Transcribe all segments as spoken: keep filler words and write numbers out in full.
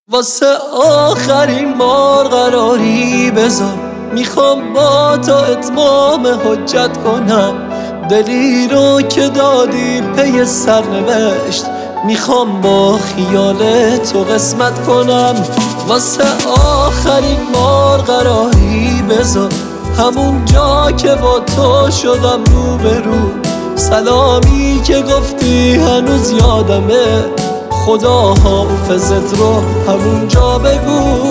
واسه آخرین بار قراری بذار، میخوام با تو اتمام حجت کنم. دلی رو که دادی پی سرنوشت، میخوام با خیال تو قسمت کنم. واسه آخرین بار قراری بذار، همون جا که با تو شدم روبرو. سلامی که گفتی هنوز یادمه، خدا حافظت رو همونجا بگو.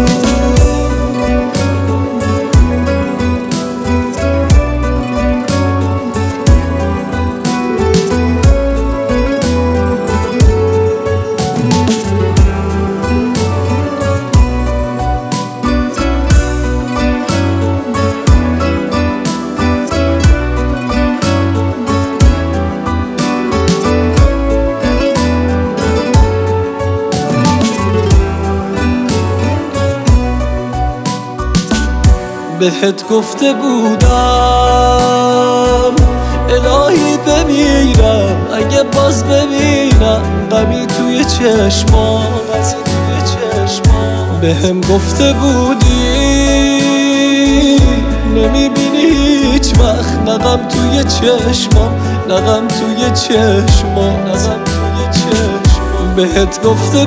بهت گفته بودم الهی بمیرم اگه باز ببینم غمی توی چشمام. بهم گفته بودی نمیبینی هیچ وقت نغم توی چشمام، نغم توی چشمام، نغم توی چشمام. بهت گفته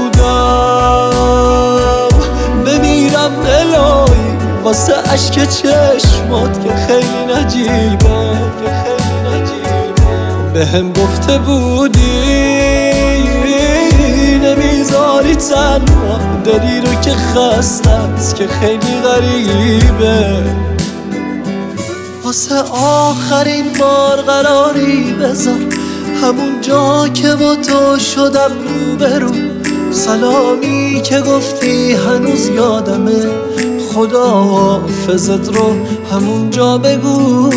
بودم بمیرم الهی واسه عشق چشمات که خیلی نجیبه، که خیلی نجیبه. بهم گفته بودی نمیذاری تنها دلی رو که خسته است که خیلی غریبه. واسه آخرین بار قراری بذار، همون جا که با تو شدم روبرو. سلامی که گفتی هنوز یادمه، خدا حافظت رو همونجا بگو.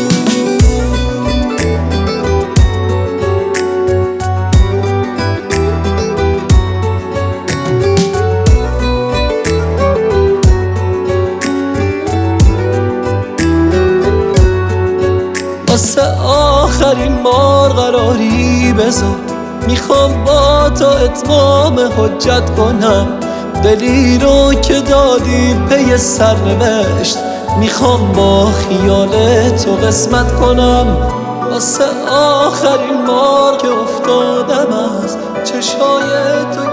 واسه آخرین بار قراری بذار، میخوام با تو اتمام حجت کنم. دلی رو که دادی پی سرنوشت، میخوام با خیال تو قسمت کنم. واسه آخرین بار که افتادم از چشای تو